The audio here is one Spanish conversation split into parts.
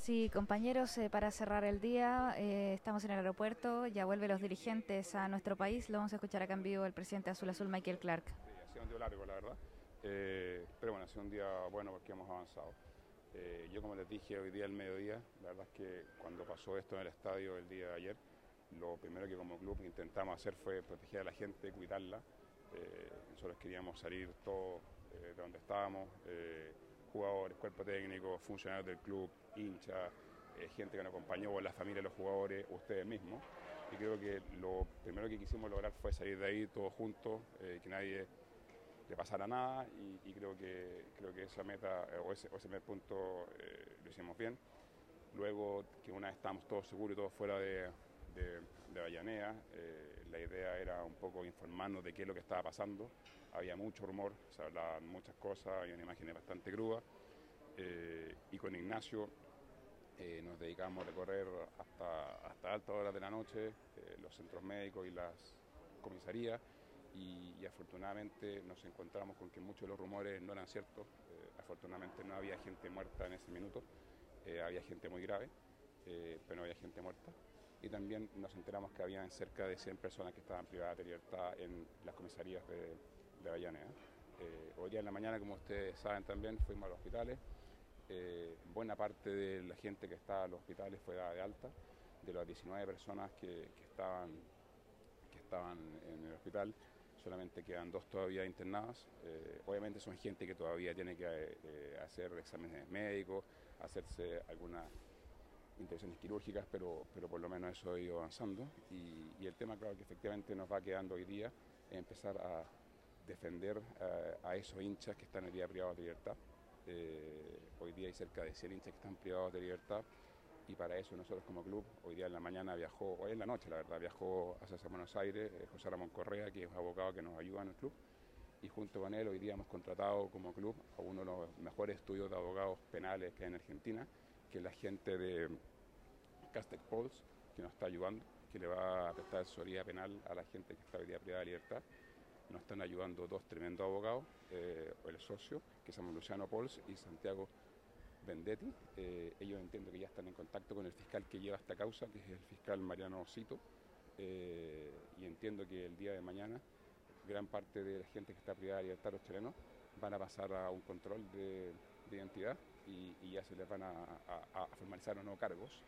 Sí, compañeros, para cerrar el día, estamos en el aeropuerto, ya vuelven los dirigentes a nuestro país, lo vamos a escuchar acá en vivo el presidente Azul Azul, Michael Clark. Sí, ha sido un día largo, la verdad. Pero bueno, ha sido un día bueno porque hemos avanzado. Yo, como les dije hoy día al mediodía, la verdad es que cuando pasó esto en el estadio el día de ayer, lo primero que como club intentamos hacer fue proteger a la gente, cuidarla. Nosotros queríamos salir todos de donde estábamos, jugadores, cuerpo técnico, funcionarios del club, hinchas, gente que nos acompañó, la familia de los jugadores, ustedes mismos. Y creo que lo primero que quisimos lograr fue salir de ahí todos juntos, que nadie le pasara nada y creo que esa meta o ese primer punto lo hicimos bien. Luego que una vez estábamos todos seguros y todos fuera de Avellaneda, la idea era un poco informarnos de qué es lo que estaba pasando. Había mucho rumor, se hablaban muchas cosas, había una imagen bastante cruda y con Ignacio nos dedicamos a recorrer hasta altas horas de la noche los centros médicos y las comisarías y afortunadamente nos encontramos con que muchos de los rumores no eran ciertos. Afortunadamente no había gente muerta en ese minuto, había gente muy grave, pero no había gente muerta. Y también nos enteramos que habían cerca de 100 personas que estaban privadas de libertad en las comisarías de Avellaneda. Hoy día en la mañana, como ustedes saben también, fuimos a los hospitales. Buena parte de la gente que estaba en los hospitales fue dada de alta. De las 19 personas que estaban en el hospital, solamente quedan 2 todavía internadas. Obviamente son gente que todavía tiene que hacer exámenes médicos, hacerse algunas intervenciones quirúrgicas, pero por lo menos eso ha ido avanzando. Y el tema, claro, que efectivamente nos va quedando hoy día es empezar a defender a esos hinchas que están en el día privados de libertad. Hoy día hay cerca de 100 hinchas que están privados de libertad y para eso nosotros como club, hoy día en la mañana viajó, hoy en la noche la verdad, viajó hacia Buenos Aires José Ramón Correa, que es un abogado que nos ayuda en el club, y junto con él hoy día hemos contratado como club a uno de los mejores estudios de abogados penales que hay en Argentina, que es la gente de Castec Pauls, que nos está ayudando, que le va a prestar asesoría penal a la gente que está hoy día privada de libertad. Nos están ayudando 2 tremendos abogados, el socio, que se llama Luciano Pols, y Santiago Vendetti. Ellos entiendo que ya están en contacto con el fiscal que lleva esta causa, que es el fiscal Mariano Cito, y entiendo que el día de mañana gran parte de la gente que está privada de libertad, los chilenos, van a pasar a un control de identidad y ya se les van a formalizar o no cargos.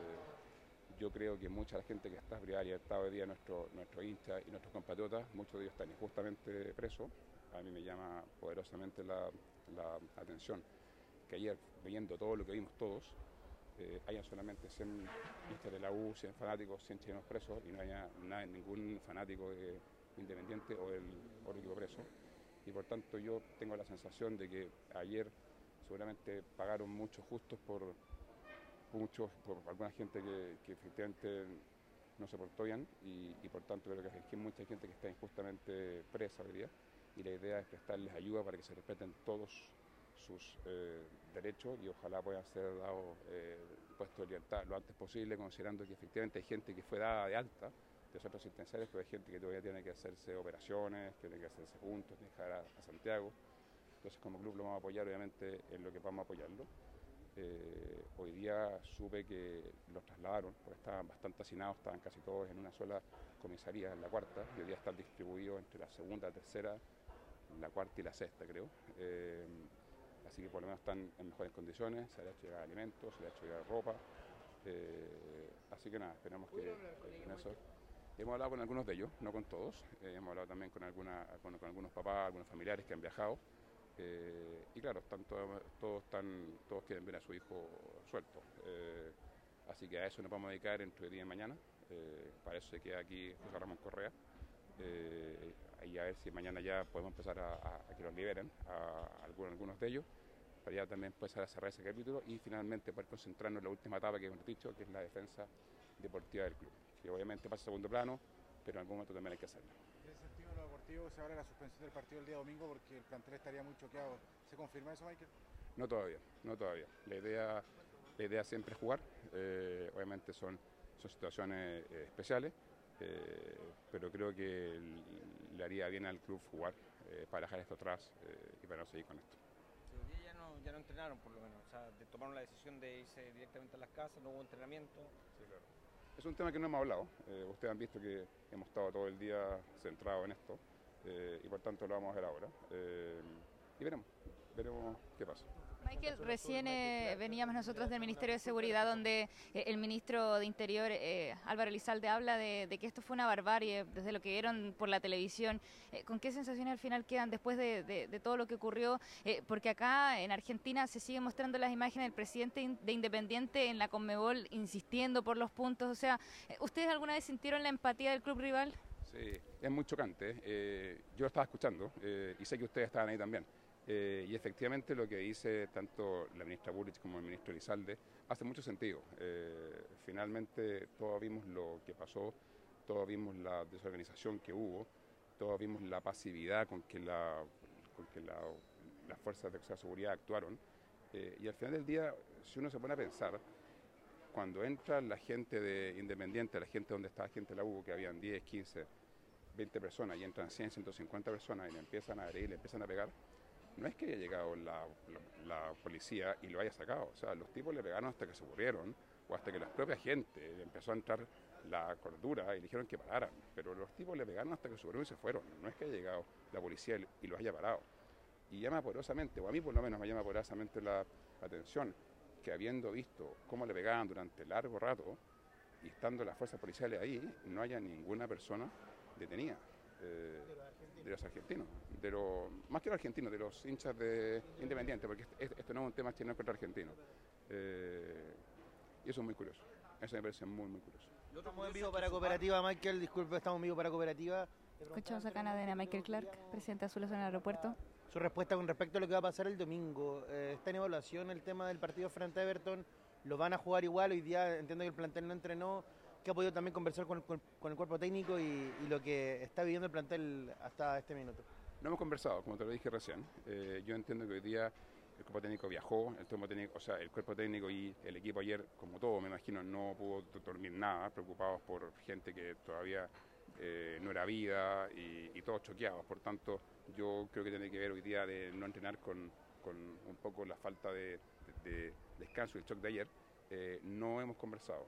Yo creo que mucha de la gente que está privada de libertad hoy día, nuestros hinchas y nuestros compatriotas, muchos de ellos están injustamente presos. A mí me llama poderosamente la atención que ayer, viendo todo lo que vimos todos, hayan solamente 100 hinchas de la U, 100 fanáticos, 100 chilenos presos y no haya ningún fanático independiente o del equipo preso. Y por tanto yo tengo la sensación de que ayer seguramente pagaron muchos justos por alguna gente que efectivamente no se portó bien y por tanto creo que hay mucha gente que está injustamente presa hoy día y la idea es prestarles ayuda para que se respeten todos sus derechos y ojalá puedan ser dados puestos de libertad lo antes posible, considerando que efectivamente hay gente que fue dada de alta de centros asistenciales, pero hay gente que todavía tiene que hacerse operaciones, que tiene que hacerse juntos, tiene que ir a Santiago. Entonces como club lo vamos a apoyar obviamente en lo que vamos a apoyarlo. Hoy día supe que los trasladaron, porque estaban bastante hacinados, estaban casi todos en una sola comisaría, en la cuarta, y hoy día están distribuidos entre la segunda, la tercera, la cuarta y la sexta, creo. Así que por lo menos están en mejores condiciones, se le ha hecho llegar alimentos, se le ha hecho llegar ropa. Así que nada, esperamos que en eso. Hemos hablado con algunos de ellos, no con todos. Hemos hablado también con algunos papás, algunos familiares que han viajado. Y claro, todos quieren ver a su hijo suelto. Así que a eso nos vamos a dedicar entre hoy día y mañana. Para eso se queda aquí José Ramón Correa. Y a ver si mañana ya podemos empezar a que los liberen a algunos de ellos, para ya también empezar a cerrar ese capítulo y finalmente poder concentrarnos en la última etapa que hemos dicho, que es la defensa deportiva del club, que obviamente pasa a segundo plano, pero en algún momento también hay que hacerlo. En ese sentido, en lo deportivo, se habla de la suspensión del partido el día domingo porque el plantel estaría muy choqueado. ¿Se confirma eso, Michael? No todavía, no todavía. La idea siempre es jugar. Obviamente son situaciones especiales, pero creo que le haría bien al club jugar para dejar esto atrás y para no seguir con esto. Si hoy día ya ya no entrenaron por lo menos, o sea, tomaron la decisión de irse directamente a las casas, no hubo entrenamiento. Sí, claro. Es un tema que no hemos hablado. Ustedes han visto que hemos estado todo el día centrados en esto y por tanto lo vamos a ver ahora. Y veremos qué pasa. Michael, recién veníamos nosotros del Ministerio de Seguridad donde el ministro de Interior, Álvaro Elizalde, habla de que esto fue una barbarie desde lo que vieron por la televisión. ¿Con qué sensaciones al final quedan después de todo lo que ocurrió? Porque acá en Argentina se siguen mostrando las imágenes del presidente de Independiente en la Conmebol insistiendo por los puntos. O sea, ¿ustedes alguna vez sintieron la empatía del club rival? Sí, es muy chocante. Yo lo estaba escuchando y sé que ustedes estaban ahí también. Y efectivamente lo que dice tanto la ministra Burrich como el ministro Elizalde hace mucho sentido. Finalmente todos vimos lo que pasó, todos vimos la desorganización que hubo, todos vimos la pasividad con que las fuerzas de seguridad actuaron. Y al final del día, si uno se pone a pensar, cuando entra la gente de Independiente, la gente donde estaba la gente de la U, que habían 10, 15, 20 personas, y entran 100, 150 personas y le empiezan a agredir, le empiezan a pegar, no es que haya llegado la policía y lo haya sacado. O sea, los tipos le pegaron hasta que se murieron o hasta que la propia gente empezó a entrar la cordura y le dijeron que pararan. Pero los tipos le pegaron hasta que se murieron y se fueron. No es que haya llegado la policía y los haya parado. Y llama poderosamente, o a mí por lo menos me llama poderosamente la atención, que habiendo visto cómo le pegaban durante largo rato y estando las fuerzas policiales ahí, no haya ninguna persona detenida. De los argentinos, más que los argentinos, de los hinchas de Independiente, porque esto no es un tema chileno contra argentino. Y eso es muy curioso, eso me parece muy, muy curioso. Estamos en vivo para Cooperativa, Michael, disculpe, estamos en vivo para Cooperativa. Escuchamos acá a Michael Clark, presidente de Azules en el aeropuerto. Su respuesta con respecto a lo que va a pasar el domingo. Está en evaluación el tema del partido frente a Everton, lo van a jugar igual, hoy día entiendo que el plantel no entrenó. ¿Qué ha podido también conversar con el cuerpo técnico y lo que está viviendo el plantel hasta este minuto? No hemos conversado, como te lo dije recién. Yo entiendo que hoy día el cuerpo técnico viajó, el cuerpo técnico y el equipo ayer, como todo, me imagino, no pudo dormir nada, preocupados por gente que todavía no era vida y todos choqueados. Por tanto, yo creo que tiene que ver hoy día de no entrenar con un poco la falta de descanso y el shock de ayer. No hemos conversado.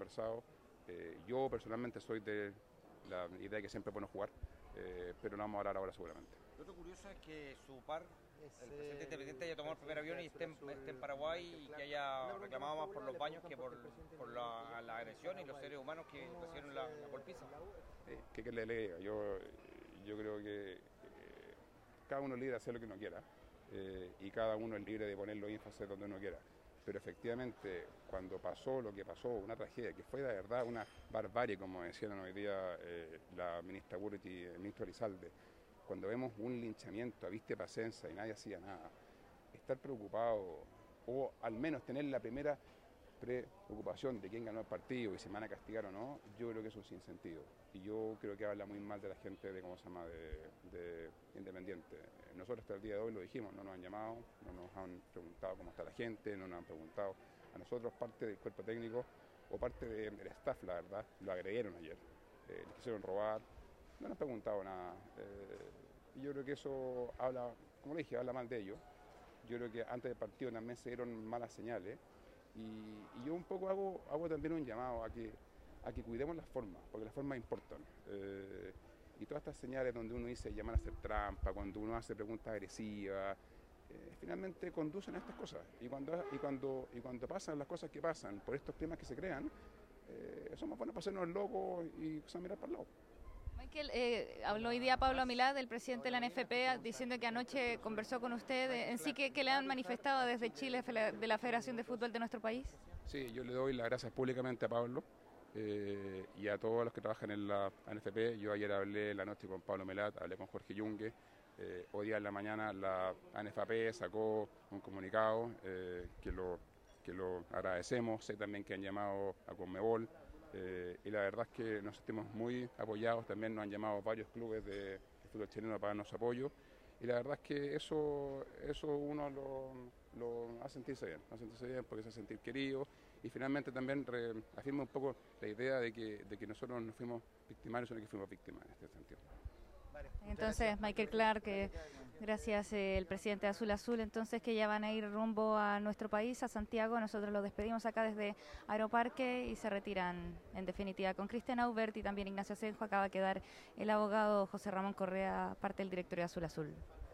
Yo personalmente soy de la idea de que siempre es bueno jugar, pero no vamos a hablar ahora seguramente. Lo otro curioso es que su par, el presidente independiente, haya tomado el primer avión y esté en Paraguay y que haya reclamado más por los baños que por la agresión y los seres humanos que recibieron la golpiza. ¿Qué le diga? Yo creo que cada uno es libre de hacer lo que uno quiera y cada uno es libre de poner los énfasis donde uno quiera. Pero efectivamente, cuando pasó lo que pasó, una tragedia, que fue de verdad una barbarie, como decían hoy día la ministra Burrich y el ministro Elizalde, cuando vemos un linchamiento a vista y paciencia y nadie hacía nada, estar preocupado o al menos tener la primera preocupación de quién ganó el partido y si me van a castigar o no, yo creo que eso es sin sentido. Y yo creo que habla muy mal de la gente de Independiente. Nosotros hasta el día de hoy lo dijimos, no nos han llamado, no nos han preguntado cómo está la gente, no nos han preguntado a nosotros, parte del cuerpo técnico o parte del staff, la verdad, lo agredieron ayer, les quisieron robar, no nos han preguntado nada. Y yo creo que eso habla, como le dije, habla mal de ellos. Yo creo que antes del partido también se dieron malas señales y yo un poco hago también un llamado a que cuidemos las formas, porque las formas importan. Y todas estas señales donde uno dice llamar a hacer trampa, cuando uno hace preguntas agresivas, finalmente conducen a estas cosas. Y cuando pasan las cosas que pasan por estos temas que se crean, somos buenos para hacernos locos y mirar para el lado. Michael, habló hoy día Pablo Amilad, el presidente de la NFP, diciendo que anoche conversó con usted. ¿En sí que le han manifestado desde Chile, de la Federación de Fútbol de nuestro país? Sí, yo le doy las gracias públicamente a Pablo y a todos los que trabajan en la NFP. Yo ayer hablé la noche con Pablo Amilad, hablé con Jorge Yungue. Hoy día en la mañana la ANFP sacó un comunicado que lo agradecemos. Sé también que han llamado a Conmebol. Y la verdad es que nos sentimos muy apoyados, también nos han llamado varios clubes de fútbol chileno para darnos apoyo y la verdad es que eso uno lo hace sentirse bien porque se hace sentir querido y finalmente también afirma un poco la idea de que nosotros no fuimos victimarios, sino que fuimos víctimas en este sentido. Entonces, Michael Clark, gracias el presidente de Azul Azul, entonces que ya van a ir rumbo a nuestro país, a Santiago. Nosotros los despedimos acá desde Aeroparque y se retiran en definitiva con Cristian Aubert y también Ignacio Asenjo. Acaba de quedar el abogado José Ramón Correa, parte del directorio de Azul Azul.